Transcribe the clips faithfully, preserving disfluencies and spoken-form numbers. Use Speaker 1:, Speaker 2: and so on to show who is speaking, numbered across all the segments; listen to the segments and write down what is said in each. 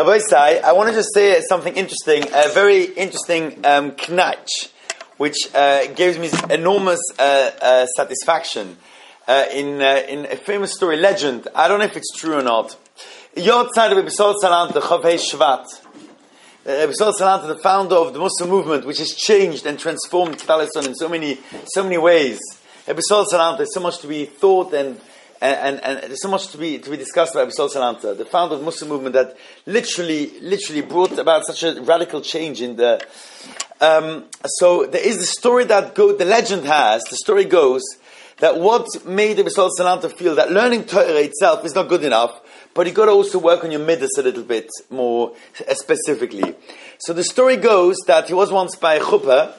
Speaker 1: Rabbi Sai, I want to just say something interesting, a very interesting um, knach, which uh, gives me enormous uh, uh, satisfaction uh, in uh, in a famous story, legend. I don't know if it's true or not. Yod Tzad Rabbi Sol Salanta, Chavei Shvat. Rabbi Sol Salanta, the founder of the Muslim movement, which has changed and transformed Klal Yisrael in so many so many ways. Rabbi Sol Salanta, there's so much to be thought and And, and, and there's so much to be to be discussed about Rabbi Sol Salanta, the founder of the Muslim movement that literally, literally brought about such a radical change in the. Um, so there is the story that go, the legend has. The story goes that what made Rabbi Sol Salanta feel that learning Torah itself is not good enough, but you got to also work on your midas a little bit more specifically. So the story goes that he was once by a chuppah.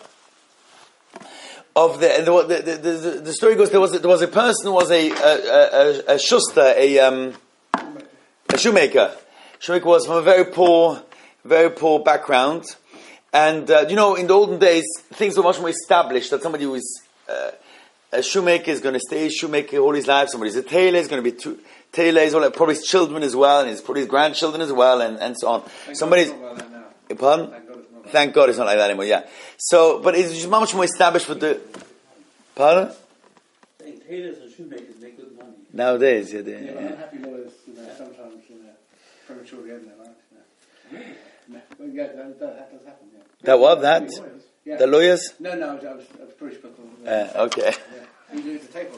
Speaker 1: Of the the, the the the story goes there was there was a person who was a a, a, a shuster a um a shoemaker. Shoemaker was from a very poor very poor background, and uh, you know in the olden days things were much more established that somebody who is uh, a shoemaker is going to stay a shoemaker all his life. Somebody's a tailor is going to be two tailors, all probably his children as well, and his probably his grandchildren as well, and, and so on.
Speaker 2: Thank
Speaker 1: Somebody's
Speaker 2: God
Speaker 1: pardon. Thank God it's not like that anymore, yeah. So, but it's just much more established for the... Pardon?
Speaker 2: Tailors and shoemakers make good money.
Speaker 1: Nowadays, yeah. They,
Speaker 2: yeah,
Speaker 1: yeah.
Speaker 2: but unhappy lawyers, you know, sometimes in a premature end their lives. Really? No, yeah, that, that does happen, yeah.
Speaker 1: That what? That?
Speaker 2: Yeah.
Speaker 1: The lawyers?
Speaker 2: No, no, I was, I was, I was British people.
Speaker 1: Uh, okay.
Speaker 2: Yeah. You do the table.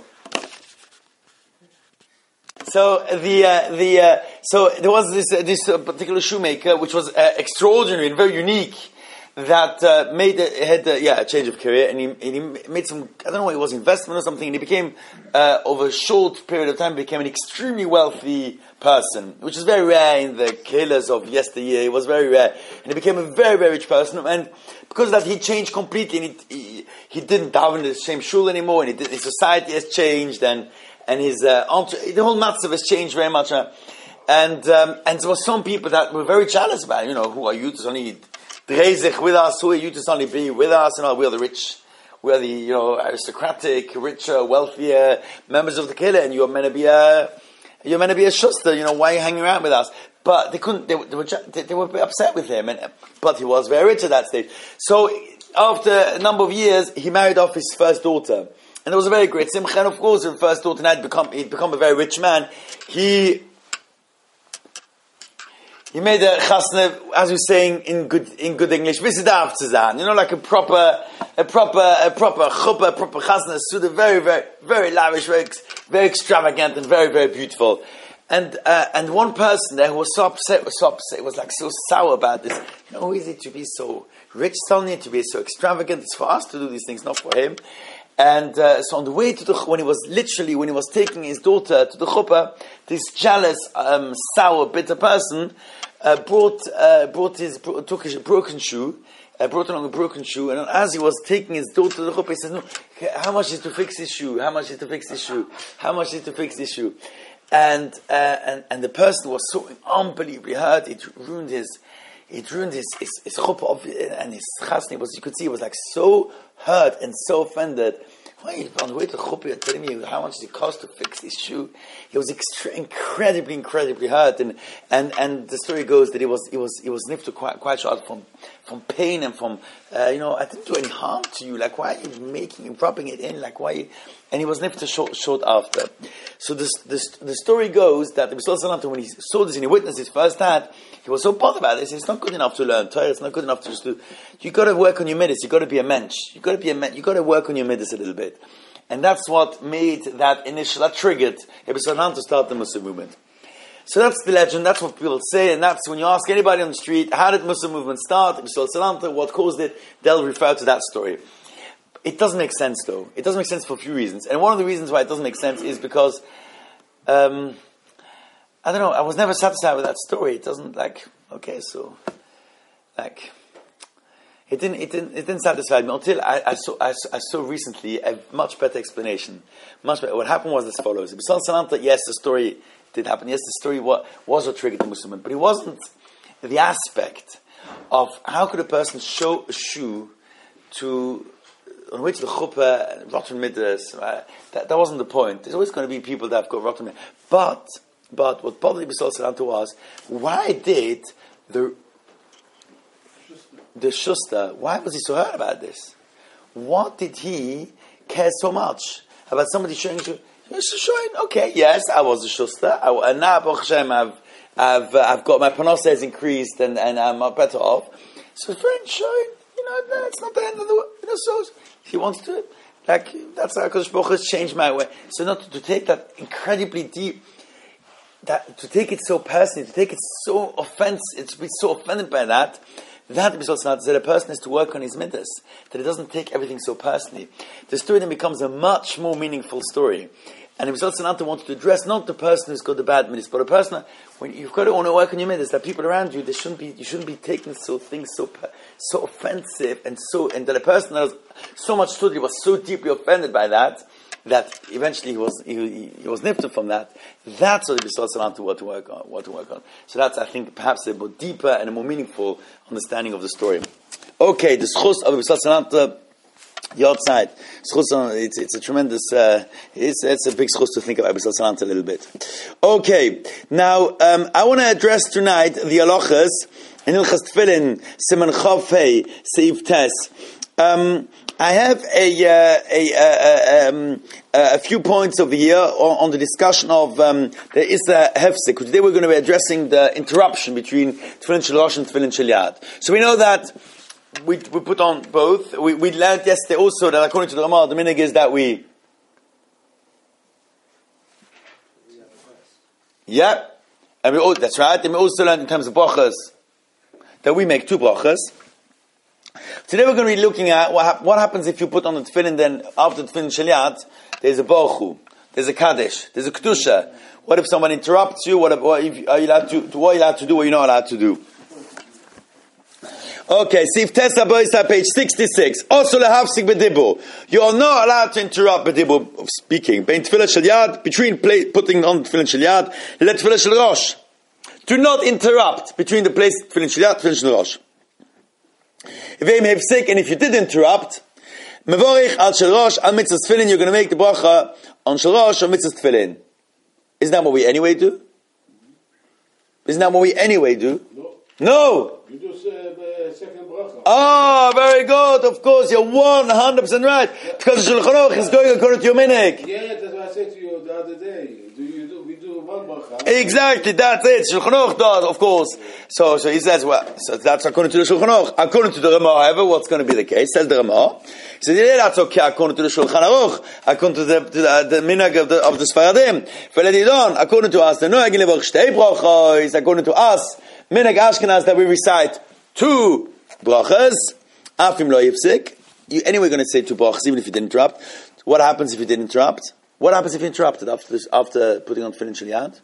Speaker 1: So the uh, the uh, so there was this uh, this uh, particular shoemaker which was uh, extraordinary and very unique that uh, made a, had uh, yeah a change of career, and he, and he made some I don't know what it was, investment or something, and he became uh, over a short period of time became an extremely wealthy person, which is very rare in the killers of yesteryear. It was very rare, and he became a very very rich person, and because of that he changed completely, and he he, he didn't daven in the same shul anymore, and he did, his society has changed, and and his uh, entre- the whole matzav has changed very much, uh, and um, and there were some people that were very jealous about it. You know, who are you to suddenly Dreizich with us? Who are you to suddenly be with us? You know, we are the rich, we are the you know aristocratic, richer, wealthier members of the killer, and you're meant to be a you're meant to be a shuster. You know, why are you hanging around with us? But they couldn't. They, they were they, they were upset with him, and but he was very rich at that stage. So after a number of years, he married off his first daughter. And there was a very great simcha, and of course, the first daughter had become he'd become a very rich man. He he made a chasna, as we're saying in good in good English, visidav tzazan, you know, like a proper a proper a proper chuppah, a proper chasna suda, very very very lavish, very very extravagant, and very very beautiful. And uh, and one person there who was so upset, was so upset, was like so sour about this. You know, who is it to be so rich suddenly, to be so extravagant? It's for us to do these things, not for him. And uh, so on the way to the when he was literally when he was taking his daughter to the chuppah, this jealous, um, sour, bitter person uh, brought uh, brought his took a broken shoe, uh, brought along a broken shoe, and as he was taking his daughter to the chuppah, he said, "No, how much is to fix this shoe? How much is to fix this shoe? How much is to fix this shoe?" And uh, and and the person was so unbelievably hurt. It ruined his. It ruined his his, his chuppah and his chasni. Was you could see he was like so hurt and so offended. Why on the way to the chuppah you're telling me how much does it cost to fix this shoe? He was extra, incredibly, incredibly hurt, and, and, and the story goes that he was he was he was nifted quite quite short from from pain and from uh, you know I didn't do any harm to you. Like why are you making rubbing it in? Like why? And he was nifted short short after. So this, this the story goes that the Rasul Sallallahu when he saw this and he witnessed this firsthand, he was so bothered about this. It's not good enough to learn Torah. It's not good enough to just do. You got to work on your midas. You got to be a mensch. You got to be a men. You got to work on your midas a little bit, and that's what made that initial that triggered Rabbi Sallallahu to start the Muslim movement. So that's the legend. That's what people say, and that's when you ask anybody on the street, how did the Muslim movement start? Rabbi Sallallahu, what caused it? They'll refer to that story. It doesn't make sense, though. It doesn't make sense for a few reasons, and one of the reasons why it doesn't make sense is because. Um, I don't know, I was never satisfied with that story. It doesn't like okay, so like it didn't it didn't it didn't satisfy me until I, I saw I, I saw recently a much better explanation. Much better. What happened was as follows. Yes, the story did happen. Yes, the story was, was what triggered the Muslim, but it wasn't the aspect of how could a person show a shoe to on the way to the chuppah, rotten midas. Right? That that wasn't the point. There's always going to be people that have got rotten midas, but. But what bothered Rasul Sallallahu was, why did the the Schuster, why was he so hurt about this? What did he care so much about somebody showing you? Showing, okay, yes, I was a Schuster, I, and now Baruch Hashem, I've I've uh, I've got my parnasa has increased and, and I'm better off. So his friend showing, you know, that's not the end of the world. You know, so he wants to, like, that's how Kodesh Baruch Hu has changed my way. So not to, to take that incredibly deep, that to take it so personally, to take it so offensive, to be so offended by that, that is also not that a person has to work on his midas, that he doesn't take everything so personally. The story then becomes a much more meaningful story. And it was also not to want to address not the person who's got the bad midas, but a person when you've got to want to work on your midas, that people around you, they shouldn't be, you shouldn't be taking so things so so offensive and so, and that a person that was so much stood, he was so deeply offended by that, that eventually he was he, he, he was nipped from that. That's what the B'Sal Salam to what to work on. What to work on. So that's, I think, perhaps a more deeper and a more meaningful understanding of the story. Okay, the schus of the B'Sal Salam to your side. It's it's a tremendous. Uh, it's it's a big schus to think about B'Sal Salam a little bit. Okay, now um, I want to address tonight the halachas in Hilchas Tefillin Siman Chav Hey Seif Tes. Um, I have a, uh, a, uh, um, uh, a few points over here on, on the discussion of um, there is a hefsek. Today we're going to be addressing the interruption between Tefillin Shel Rosh and Tefillin Shel Yad. So we know that we we put on both. We, we learned yesterday also that according to the Ramah, the minhag is that we. Yeah, and we oh, that's right. And we also learned in terms of brachas that we make two brachas. Today we're going to be looking at what, hap- what happens if you put on the tefillin, then after the tefillin shel yad, there's a baruch hu, there's a kaddish, there's a kedusha. What if someone interrupts you? What, if, what if, are you allowed to, to? What are you allowed to do? What are you not allowed to do? Okay, Sif Tesa Boisa, page sixty-six. Also lehavsik bedibur. You are not allowed to interrupt bedibur of speaking. Bein tefillah shel yad, between play, putting on tefillin shel yad, let tefillah shel rosh. Do not interrupt between the place tefillin shel yad, tefillin shel rosh. If you have sick, and if you did interrupt, mevorich al shel rosh al mitzvah tefillin, you're going to make the bracha on shel rosh or mitzvah tefillin. Isn't that what we anyway do? Isn't that what we anyway do?
Speaker 2: No.
Speaker 1: No.
Speaker 2: You do uh, the second bracha.
Speaker 1: Oh, very good. Of course, you're one hundred percent right. Because the Shulchan Aruch is going according to your minhag.
Speaker 2: Yeah, that's what I said to you the other day. Do you do? We do one bracha.
Speaker 1: Exactly, that's it. Shulchan Aruch does, of course. So, so he says, well, so that's according to the Shulchan Aruch. According to the Ramah, however, what's going to be the case? Says the Ramah. He says, yeah, that's okay. According to the Shulchan Aruch, according to the to the, the minhag of the of the Sfaradim, Feledidon, according to us, the Noagin Levorch Shtei Brachos, according to us, minhag Ashkenaz that we recite two brachas. Afim lo yifsik. You anyway going to say two brachas even if you didn't interrupt. What happens if you didn't interrupt? What happens if you interrupted after this, after putting on tefillin shel yad?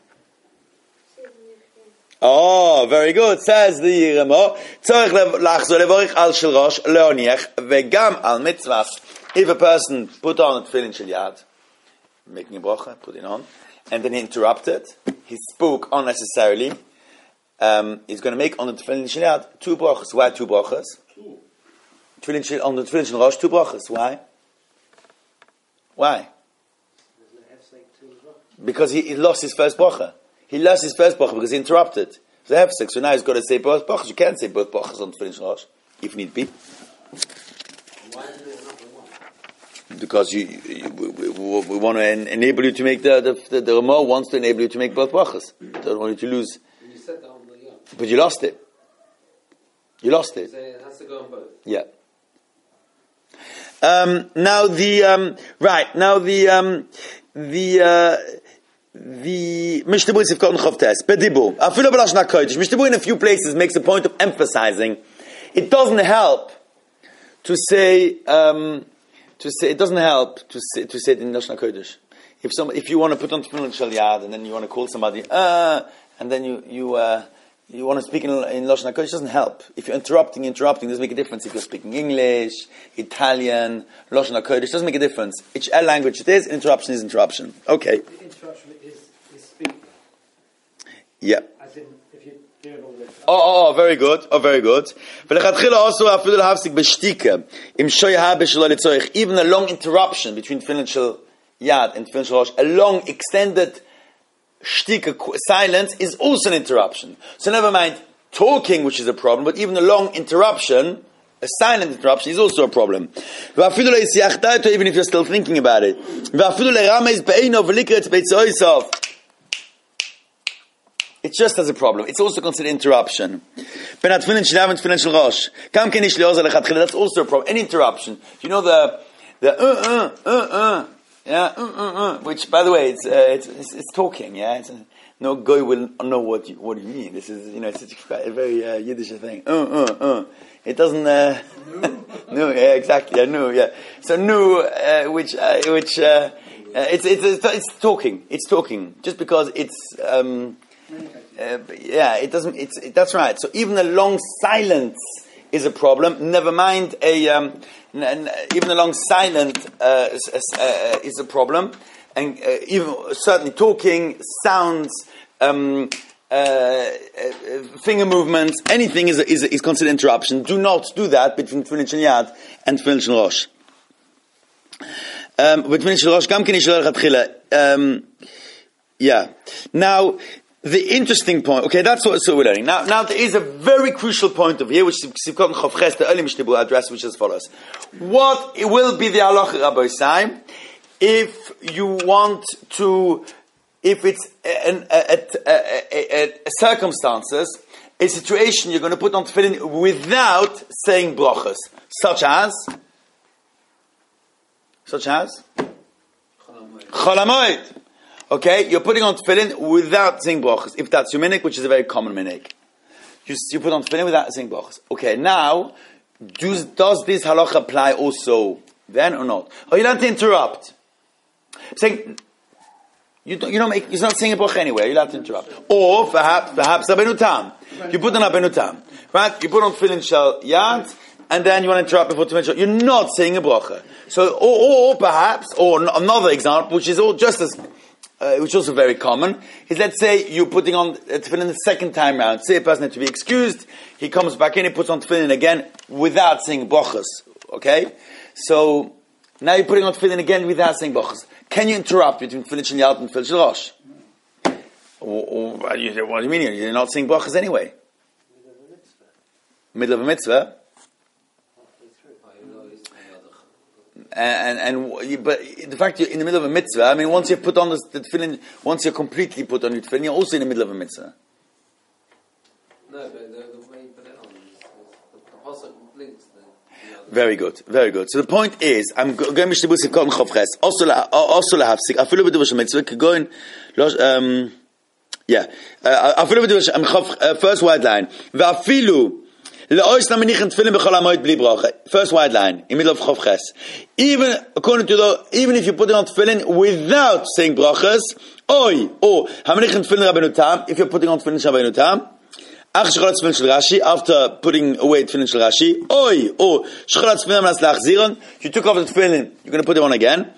Speaker 1: Oh, very good. Says the Ramah. Tzorich lachzor levorich al shel rosh leoniach vegam al mitzvahs. If a person put on a tefillin shel yad, making a bracha, putting on, and then he interrupted, he spoke unnecessarily. Um, he's going to make on the tefillin shel yad two brachas. Why two brachas?
Speaker 2: Two.
Speaker 1: Tefillin shel, on the tefillin shel rosh two brachas. Why? Why? Because he, he lost his first bracha. He lost his first bracha because he interrupted. So hefsek. So now he's got to say both brachas. You can't say both brachas on tefillin shel rosh if need be.
Speaker 3: Why is it not the one?
Speaker 1: Because you, you we, we, we want to en- enable you to make the the the, the Ramah wants to enable you to make both brachas. Don't want you to lose.
Speaker 3: You said that on the young.
Speaker 1: But you lost it. You lost it.
Speaker 3: So it has to go on both.
Speaker 1: Yeah. Um, now the um, right now the um, the uh, the Mishnah Sif Katan Chav Tes Bedibur Afilu B'Lashon HaKodesh. Mishnah in a few places makes a point of emphasizing it doesn't help to say um, to say it doesn't help to say to say it in Lashon HaKodesh. If some if you want to put on tefillin shel yad and then you want to call somebody uh, and then you you uh, you want to speak in, in Lashon HaKodesh, it doesn't help. If you're interrupting, interrupting, it doesn't make a difference. If you're speaking English, Italian, Lashon HaKodesh, it doesn't make a difference. Which language it is, interruption is interruption. Okay.
Speaker 4: The interruption is, is speak.
Speaker 1: Yeah.
Speaker 4: As in, if you're doing all this.
Speaker 1: Oh, oh, oh, very good. Oh, very good. Even a long interruption between tefillin shel yad and tefillin shel rosh, a long extended shtika silence is also an interruption. So never mind talking, which is a problem, but even a long interruption, a silent interruption, is also a problem. Even if you're still thinking about it. It just has a problem. It's also considered interruption. That's also a problem. Any interruption. You know the the uh uh uh uh yeah uh uh uh, which, by the way, it's uh, it's, it's it's talking. Yeah, it's, uh, no guy will know what you what you mean. This is, you know, it's a very uh, Yiddish thing. Uh uh uh. It doesn't. Uh, no, yeah, exactly. Yeah, no, yeah. So no, uh, which uh, which uh, uh, it's, it's it's it's talking. It's talking. Just because it's. Um, Uh, yeah, it doesn't. It's it, that's right. So even a long silence is a problem. Never mind a um, n- n- even a long silence uh, is, uh, is a problem, and uh, even certainly talking, sounds, um, uh, uh, finger movements, anything is is, is considered interruption. Do not do that between Tefillin Shel Yad and Tefillin Shel Rosh. Um, between Shel Rosh, Gam Ken Yishlo Lechatchila. Um Yeah. Now. The interesting point, okay, that's what so we're learning. Now, now there is a very crucial point over here, which Sivkot Chavches, the early Mishnah address, which is as follows. What will be the halacha, Rabbi Sai, if you want to, if it's an, a, a, a, a, a circumstances, a situation you're going to put on tefillin without saying brachas, such as, such as, Chol HaMoed. Okay, you're putting on tefillin without saying brachas. If that's your minhag, which is a very common minhag, you, you put on tefillin without saying brachas. Okay, now, does, does this halacha apply also then or not? Are you allowed to interrupt? I'm saying you don't, you don't make. You're not saying a bracha anyway. You're allowed to interrupt. Or perhaps, perhaps Rabbeinu Tam. You put on Rabbeinu Tam, right? You put on tefillin Shel Yad, and then you want to interrupt before tefillin Shel. You're not saying a bracha. So, or, or perhaps, or another example, which is all just as. Uh, which is also very common, is let's say you're putting on tefillin the second time round. Say a person had to be excused, he comes back in, he puts on tefillin again without saying brachas. Okay? So, now you're putting on tefillin again without saying brachas. Can you interrupt between tefillin Shel Yad and tefillin Shel Rosh? Or, or, what do you mean? You're not saying brachas anyway. Middle of a mitzvah. And, and, and but the fact you're in the middle of a mitzvah, I mean, once you put on the, the tefillin, once you're completely put on your tefillin, you're also in the middle of a mitzvah.
Speaker 3: No, but the, the way you put it on, the, the pasuk links the, the other.
Speaker 1: Very good, very good. So the point is, I'm going to be Sivkot Chavches. Also, also lahafsik. Afilu b'duvar shel mitzvah. Going, um, yeah. Afilu b'duvar shel first wide line. Ve'afilu. First wide line, in the middle of Chavches. Even according to the, even if you put it on tefillin without saying brachas, oi, or hamanichin tefillin Rabbeinu Tam, if you're putting on tefillin Rabbeinu Tam, ach shecholat tefillin shel Rashi, after putting away tefillin shel Rashi, oi, or shecholat tefillin manas lachziron, you took off the tefillin, you're going to put it on again.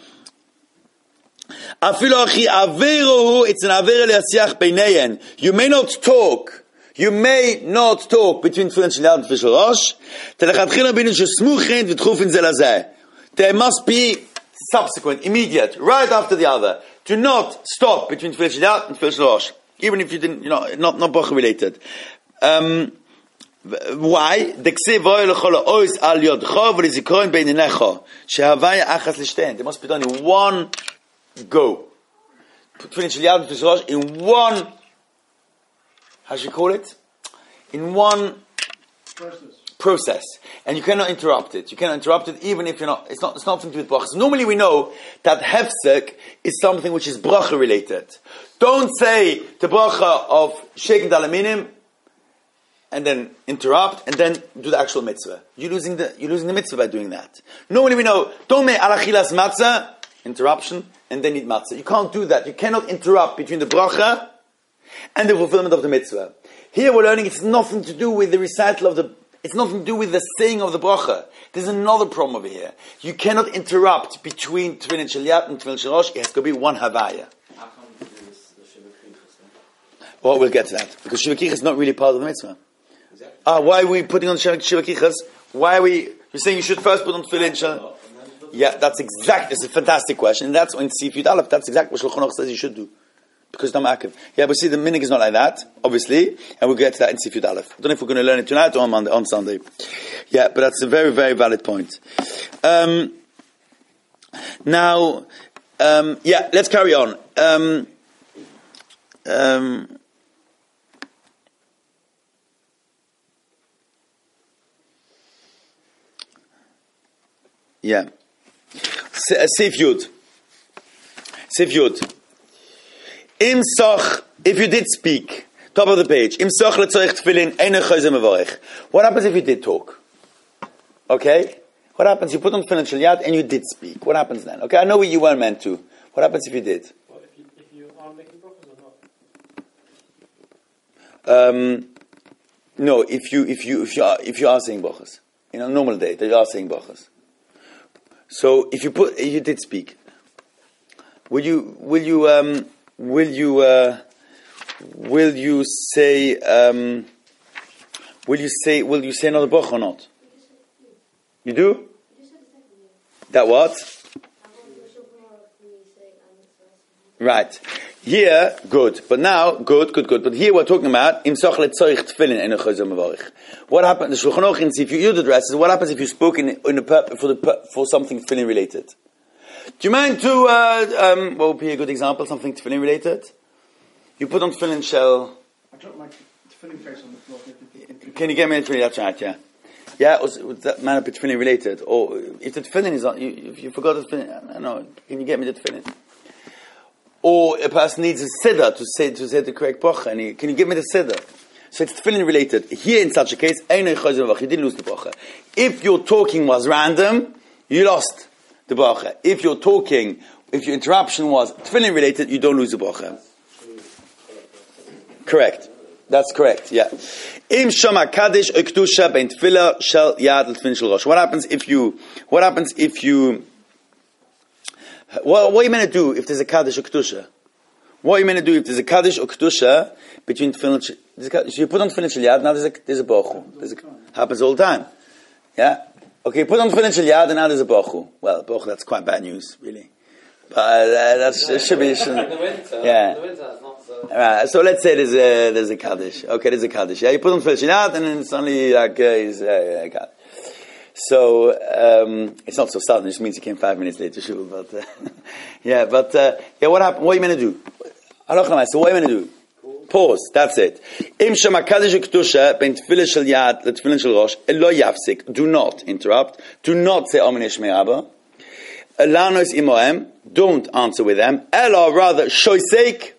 Speaker 1: Afilu achi averohu, it's an aver le'asiach beineyen. You may not talk. You may not talk between tefillin Shel Yad and tefillin Shel Rosh. Telechatchila b'inyan shesmuchin v'tchufin ze lazeh. There must be subsequent, immediate, right after the other. Do not stop between tefillin Shel Yad and tefillin Shel Rosh, even if you didn't, you know, not not bracha related. Um, why? Dekse voy lechol ois al yodcha v'lizikron beinenecha shehavaya achas l'shtein. There must be done in one go. Tefillin Shel Yad and tefillin Shel Rosh in one. How should you call it? In one
Speaker 2: Process.
Speaker 1: process. And you cannot interrupt it. You cannot interrupt it even if you're not, it's not, it's not something to do with brachas. Normally we know that hefsek is something which is bracha related. Don't say the bracha of shaking the aluminium and then interrupt and then do the actual mitzvah. You're losing the, you're losing the mitzvah by doing that. Normally we know, don't make alachilas matzah, interruption, and then eat matzah. You can't do that. You cannot interrupt between the bracha and the fulfillment of the mitzvah. Here we're learning it's nothing to do with the recital of the, it's nothing to do with the saying of the bracha. There's another problem over here. You cannot interrupt between tefillin Shel Yad and tefillin Shel Rosh. It has to be one havaya.
Speaker 3: How come you do this, the Shiva Krichas then?
Speaker 1: Well, we'll get to that. Because Shiva Krichas is not really part of the mitzvah.
Speaker 3: Exactly.
Speaker 1: Ah, why are we putting on Shiva Krichas? Why are we, you're saying you should first put on tefillin Shel. Yeah, that's exact, it's a fantastic question. And that's when Sifyud Aleph, that's exactly what Shulchan Aruch says you should do. because it's not ma'akev. Yeah, but see, the minig is not like that, obviously, and we'll get to that in Sif Yud Aleph. I don't know if we're going to learn it tonight or on Monday, on Sunday. Yeah, but that's a very, very valid point. Um, now, um, yeah, let's carry on. Um, um, yeah. Sif Yud. Sif Yud. Im soch, if you did speak, top of the page. Im soch letzorich tefillin eine chayze mevorech. What happens if you did talk? Okay? What happens? You put on tefillin shel yad and you did speak. What happens then? Okay, I know what you weren't meant to. What happens if you did?
Speaker 4: Well, if you, if you are making brachas or not?
Speaker 1: Um, no, if you if you if you are if you are saying brachas, in a normal day, that you are saying brachas. So if you put if you did speak, will you will you um, will you uh, will you say um, will you say will you say another bracha or not? You do? That what? Right. Here, good. But now, good, good, good. But here we're talking about im soch letzorich tefillin ene chayze mevorech. What happened? The Shulchan Aruch in Sif Yud addresses what happens if you spoke in in a pur- for the pur- for something tefillin related. Do you mind to uh, um, what would be a good example? Something tefillin related. You put on tefillin shell.
Speaker 2: I dropped my tefillin case on the floor.
Speaker 1: Can you get me a tefillin? That's right. Yeah. Yeah. Was, was that man a bit tefillin related? Or if the tefillin is on, you, if you forgot the tefillin, I don't know. Can you get me the tefillin? Or a person needs a siddur to say to say the correct bracha, and he, can you give me the siddur? So it's tefillin related. Here in such a case, you didn't lose the bracha. If your talking was random, you lost the bracha. If your talking, if your interruption was tefillin related, you don't lose the bracha. Correct. That's correct. Yeah. Im shama kaddish ektusha ben tefillah shel yad l'tefillin shel rosh. What happens if you? What happens if you? What, what are you meant to do if there's a Kaddish or Kedusha? What are you meant to do if there's a Kaddish or Kedusha between Tefillin? So you put on Tefillin Shel Yad, now there's a, there's a Baruch Hu. Happens all the time. Yeah? Okay, put on Tefillin Shel Yad and now there's a Baruch Hu. Well, Baruch Hu, that's quite bad news, really. But uh, that's, it should be... It
Speaker 3: in the winter,
Speaker 1: yeah.
Speaker 3: in the winter it's not so...
Speaker 1: Alright, so let's say there's a, there's a Kaddish. Okay, there's a Kaddish. Yeah, you put on Tefillin Shel Yad and then suddenly like, uh, he's, uh, yeah, Kaddish. So, um, it's not so sudden, it just means he came five minutes later, sure, but, uh, yeah, but, uh, yeah, what happened? What are you meant to do? So what are you meant to do? Pause, that's it. Im shama kaddish u'kedusha ben tefillah shel yad letefillah shel rosh, lo yafsik, do not interrupt, do not say Amen Yishmei Abba, lanos imohem, don't answer with them, ela rather, shoysek,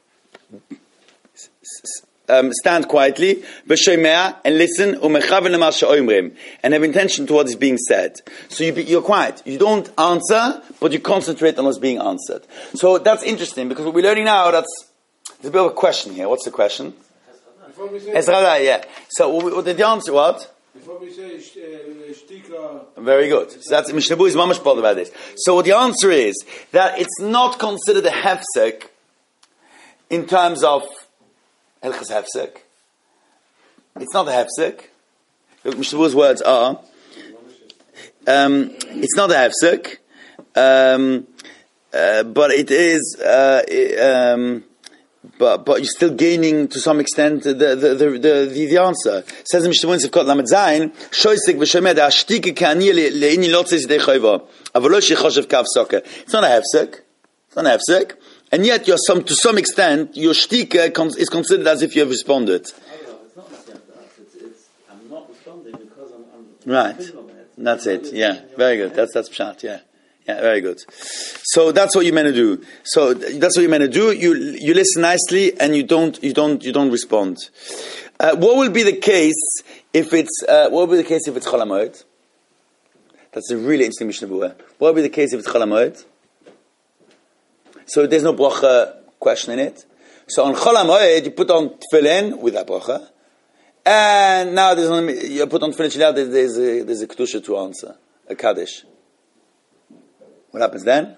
Speaker 1: Um, stand quietly, and listen, and have intention to what is being said. So you be, you're quiet. You don't answer, but you concentrate on what's being answered. So that's interesting, because what we're learning now, that's, there's a bit of a question here. What's the question?
Speaker 2: Before we say,
Speaker 1: yeah. So what, what did the answer, what?
Speaker 2: before we say uh, shtika,
Speaker 1: Very good. So that's, Mishnah Berurah is mamash bothered about this. So what the answer is, that it's not considered a hefsek in terms of Hilchas Hefsek. It's not a Hefsek. Mishnah Berurah's words are, um, it's not a Hefsek, um, uh, but it is, uh, um, but but you're still gaining to some extent the the the the, the, the answer. Says the Mishnah Berurah in Sivkot Lamed Zayin, Shoysek v'Shomed ha'ashtike ka'ani le'ini lo tzei zidei chayva, avol lo shechoshev kav soka. It's not a Hefsek. It's not a Hefsek. And yet, you're some, to some extent, your shtika con- is considered as if you have responded.
Speaker 5: It's not necessarily that. It's, it's, I'm not responding because I'm, I'm
Speaker 1: Right. That's it. Yeah. Very good. That's that's pshat. Yeah. Yeah. Very good. So that's what you're meant to do. So that's what you're meant to do. You you listen nicely and you don't you don't you don't respond. Uh, what will be the case if it's uh, what will be the case if it's Chol HaMoed? That's a really interesting Mishnah Berurah. What will be the case if it's Chol HaMoed? So there's no bracha question in it. So on Chol HaMoed, you put on tefillin with that bracha, and now there's only, you put on tefillin shel yad, there's a there's a kedusha to answer, a kaddish. What happens then?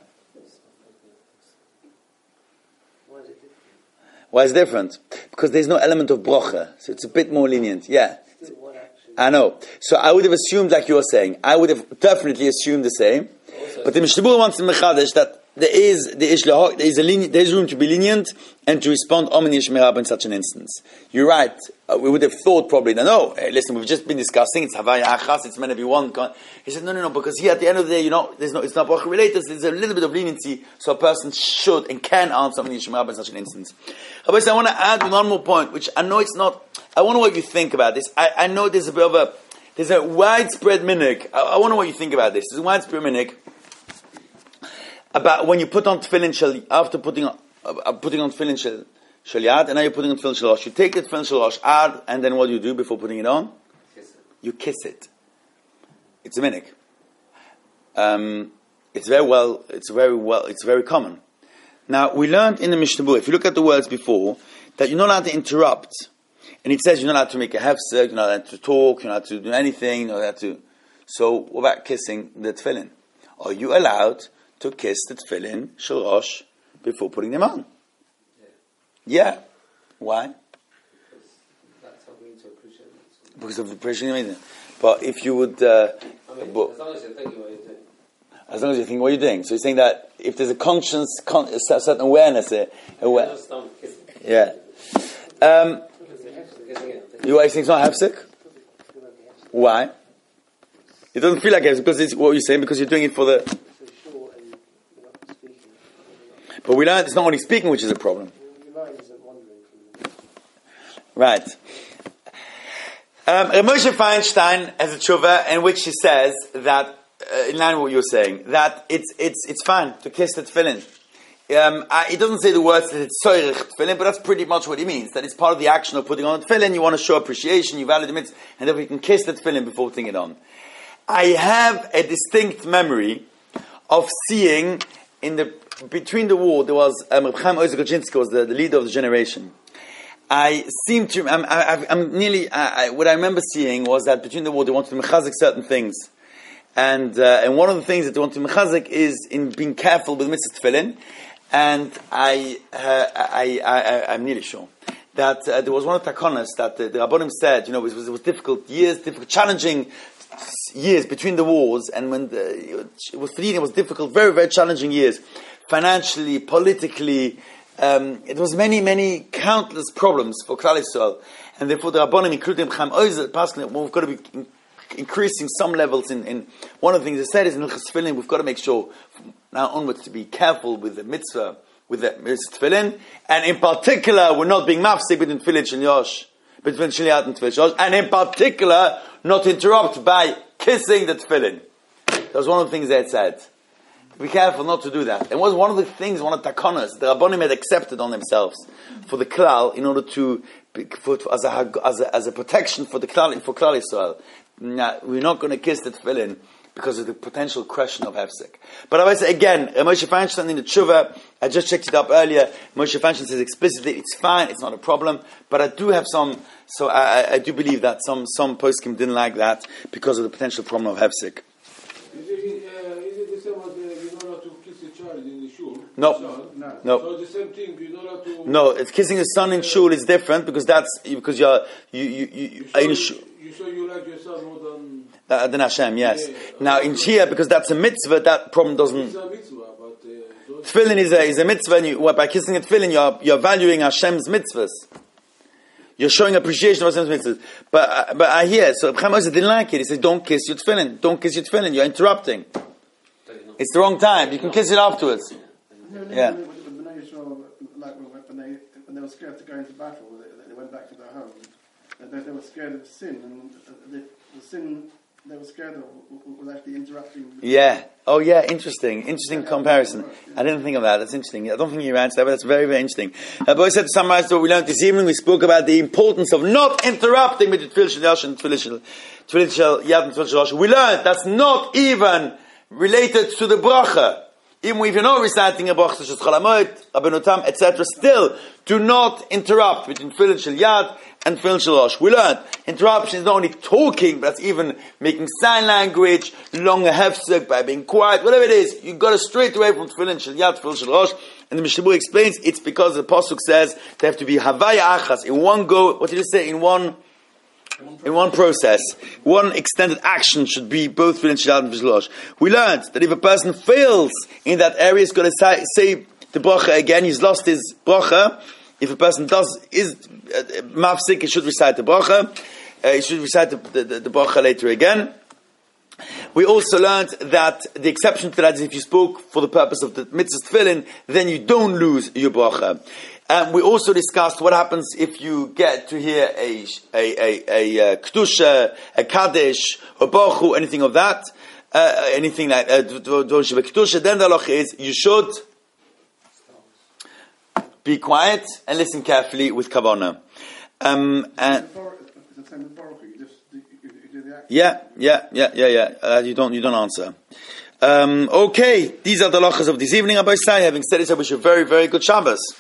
Speaker 1: Why is it different? Because there's no element of bracha, so it's a bit more lenient. Yeah, I know. So I would have assumed, like you were saying, I would have definitely assumed the same. But the Mishnah Berurah wants to mechadish that there is there is there is a lenient, there is room to be lenient and to respond omnish merab in such an instance. You're right. Uh, we would have thought probably that no, hey, listen, we've just been discussing it's havaya achas, it's meant to be one. He said no, no, no, because here at the end of the day, you know, there's no, it's not bracha related. There's a little bit of leniency, so a person should and can answer omnish merab in such an instance. But I want to add one more point, which I know it's not. I wonder what you think about this. I, I know there's a bit of a there's a widespread minhag. I, I wonder what you think about this. There's a widespread minhag about when you put on tefillin shel, after putting on uh, putting on tefillin shel, shel yad, and now you're putting on tefillin shel rosh. You take the tefillin shel rosh ad, and then what do you do before putting it on?
Speaker 3: Kiss it.
Speaker 1: You kiss it. It's a minhag. Um, it's very well. It's very well. It's very common. Now we learned in the Mishnah Berurah, if you look at the words before, that you're not allowed to interrupt, and it says you're not allowed to make a hefsek, you're not allowed to talk, you're not allowed to do anything, you're not allowed to. So what about kissing the tefillin? Are you allowed to kiss the tefillin shel rosh before putting them on?
Speaker 3: Yeah.
Speaker 1: Yeah. Why?
Speaker 3: Because that's how we need to appreciate it.
Speaker 1: Because of the appreciation. But if you would, uh,
Speaker 3: I mean,
Speaker 1: but,
Speaker 3: as long as you're thinking what you're doing.
Speaker 1: as long as you think what you're doing. So you're saying that if there's a conscience, con- a certain awareness, a, aware,
Speaker 3: Just don't kiss it.
Speaker 1: yeah. Um,
Speaker 3: Kissing it.
Speaker 1: you are saying it's not hefsek? Why? It doesn't feel like it because it's what you're saying because you're doing it for the. But we learned it's not only speaking which is a problem. Right. Um, Rav Moshe Feinstein has a tshuva in which he says that, uh, in line with what you're saying, that it's it's it's fine to kiss the tefillin. Um, I, he doesn't say the words that it's soirich tefillin, but that's pretty much what he means. That it's part of the action of putting on the tefillin. You want to show appreciation, you value the mitzvah, and then we can kiss the tefillin before putting it on. I have a distinct memory of seeing in the between the war there was um, Reb Chaim Ozer Godzinsky was the, the leader of the generation. I seem to I'm, I, I'm nearly I, I, what I remember seeing was that between the war they wanted to mechazik certain things, and uh, and one of the things that they wanted to mechazik is in being careful with mitzvah tefillin. And I, uh, I, I, I, I'm nearly sure that uh, there was one of the takonas that the, the Rabbonim said, you know, it was, it was difficult years, difficult, challenging years between the wars, and when the, it was it was difficult, very, very challenging years, financially, politically. Um, it was many, many countless problems for Klal Yisrael, and therefore the Rabbonim, including Chaim Ozer, personally, well, we've got to be in, increasing some levels in, in. One of the things they said is in Hilchos Tefillin, we've got to make sure now onwards to be careful with the mitzvah, with the mitzvah tefillin, and in particular, we're not being mafsik between tefillin shel yosh, between shel yad and tefillin shel yosh, and in particular, not interrupt by kissing the tefillin. That was one of the things they had said. Be careful not to do that. It was one of the things, one of the takonas, the Rabbonim had accepted on themselves for the klal, in order to, for, as, a, as, a, as a protection for the klal, for Klal Yisrael. Now, we're not going to kiss the tefillin because of the potential question of hefsek. But I would say again, Moshe Feinstein in the tshuva, I just checked it up earlier. Moshe Feinstein says explicitly, it's fine, it's not a problem. But I do have some, so I, I do believe that some some poskim didn't like that because of the potential problem of hefsek.
Speaker 6: Is it, uh, is it the same as uh, you're not allowed to kiss a child in the shul?
Speaker 1: No.
Speaker 6: Son?
Speaker 2: No.
Speaker 1: No.
Speaker 6: So the same thing, you're not allowed to.
Speaker 1: No, it's kissing the son in shul is different because that's because you're you you you,
Speaker 6: You
Speaker 1: you, in
Speaker 6: show,
Speaker 1: shul.
Speaker 6: you show you like your son more than.
Speaker 1: Uh, than Hashem, yes.
Speaker 6: Yeah, yeah.
Speaker 1: Now in here, because that's a mitzvah, that problem
Speaker 6: It's
Speaker 1: doesn't.
Speaker 6: a mitzvah, but. Uh, so
Speaker 1: Tefillin is a is a mitzvah, and you, well, by kissing a tefillin, you're you're valuing Hashem's mitzvahs. You're showing appreciation of Hashem's mitzvahs. But uh, but I hear so Chaim Ozer didn't like it. He said, "Don't kiss your tefillin. Don't kiss your tefillin. You're interrupting. It's the wrong time. You can kiss it afterwards."
Speaker 2: No, no,
Speaker 1: Yeah.
Speaker 2: no, but the Bnei Yisrael, like when they, when they were scared to go into battle, they, they went back to their homes. They, they were scared of sin, and the, the sin they were scared of was actually interrupting.
Speaker 1: Yeah. Oh, yeah. Interesting. Interesting comparison. I didn't think of that. That's interesting. I don't think you answered that, but that's very, very interesting. Uh, but I said to summarize what we learned this evening, we spoke about the importance of not interrupting with the Tefillah Shel Yosh and Tefillah Shel Tefillah Shel Yad and Tefillah Shel Rosh. We learned that's not even related to the bracha. Even if you're not reciting a bracha such as Chol HaMoed, Rabbeinu Tam, et cetera, still do not interrupt between Tefillah Shel Yad and Tefillah Shel Rosh. We learned interruption is not only talking, but that's even making sign language, longer hefsek by being quiet, whatever it is. You got to straight away from Tefillah Shel Yad, Tefillah Shel Rosh. And the Mishnah Berurah explains it's because the pasuk says they have to be havaya achas in one go. What did it say? In one in one process, one extended action should be both Tefillin Shadal and Vishlosh. We learned that if a person fails in that area, he's got to say, say the bracha again. He's lost his bracha. If a person does is uh, mafsik, he should recite the bracha. Uh, he should recite the, the, the, the bracha later again. We also learned that the exception to that is if you spoke for the purpose of the mitzvah tefillin, then you don't lose your bracha. Um, we also discussed what happens if you get to hear a a a, a, a kedusha, a kaddish, a baruch, anything of that, uh, anything like uh, kedusha. Then the halacha is you should be quiet and listen carefully with kavanah. Um, and
Speaker 2: It's the same with Baruch. You just you, you, you do the action.
Speaker 1: yeah, yeah, yeah, yeah, yeah. Uh, you don't you don't answer. Um, okay, these are the halachas of this evening. Abba Yisai, having said this, I wish you a very, very good Shabbos.